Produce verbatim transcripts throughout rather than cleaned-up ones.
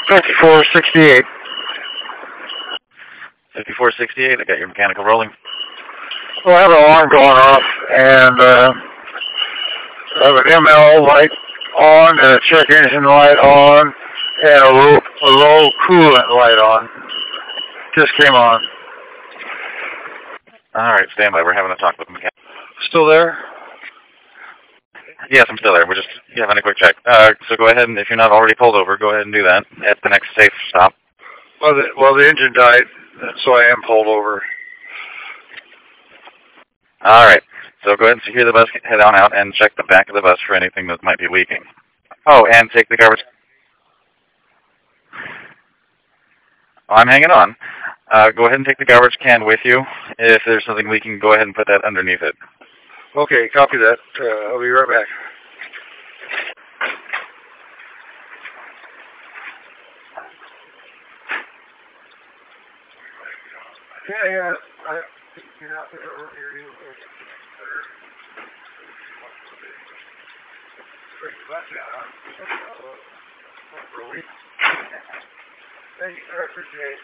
fifty-four sixty-eight. fifty-four sixty-eight, I got your mechanical rolling. Well, I have an alarm going off, and uh, I have an M L light on, and a check engine light on, and a low, a low coolant light on. Just came on. All right, stand by. We're having a talk with the mechanic. Still there? Yes, I'm still there. We're just having a quick check. Uh, so go ahead, and if you're not already pulled over, go ahead and do that at the next safe stop. Well, the, well, the engine died, so I am pulled over. All right. So go ahead and secure the bus, head on out, and check the back of the bus for anything that might be leaking. Oh, and take the garbage. Oh, I'm hanging on. Uh, go ahead and take the garbage can with you. If there's something leaking, go ahead and put that underneath it. Okay, copy that. Uh, I'll be right back. Yeah, yeah. I, you know, Thank you, I appreciate it.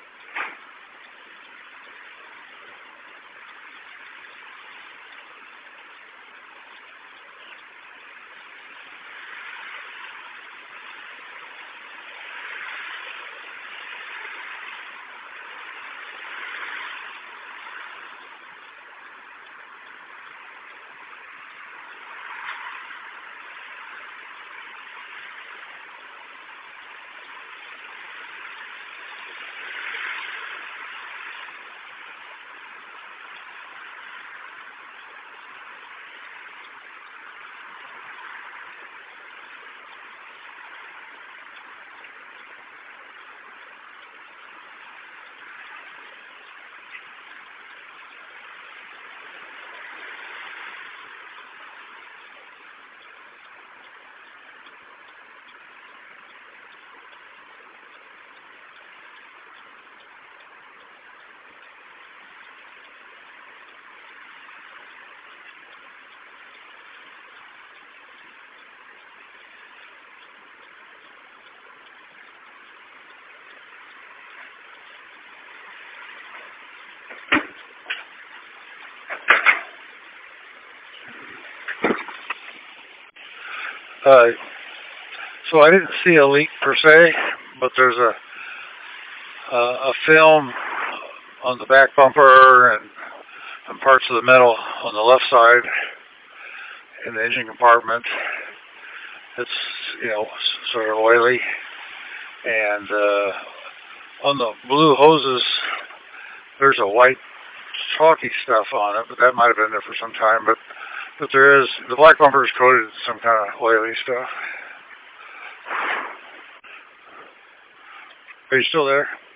Uh, so I didn't see a leak per se, but there's a a, a film on the back bumper and, and parts of the metal on the left side in the engine compartment. It's, you know, sort of oily, and uh, on the blue hoses there's a white chalky stuff on it, but that might have been there for some time. But but there is, the black bumper is coated in some kind of oily stuff. Are you still there?